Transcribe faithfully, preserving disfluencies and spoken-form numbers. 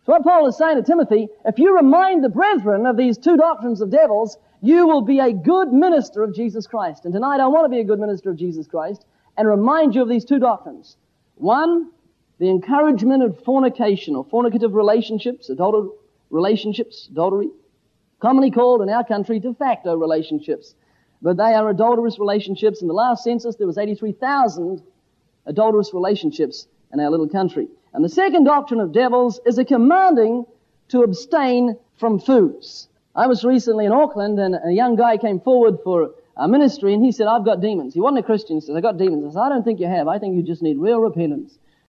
So what Paul is saying to Timothy, if you remind the brethren of these two doctrines of devils, you will be a good minister of Jesus Christ. And tonight I want to be a good minister of Jesus Christ and remind you of these two doctrines. One, the encouragement of fornication or fornicative relationships, adultery relationships, adultery, commonly called in our country de facto relationships. But they are adulterous relationships. In the last census, there was eighty-three thousand adulterous relationships in our little country. And the second doctrine of devils is a commanding to abstain from foods. I was recently in Auckland, and a young guy came forward for a ministry, and he said, I've got demons. He wasn't a Christian. He said, I've got demons. I said, I don't think you have. I think you just need real repentance.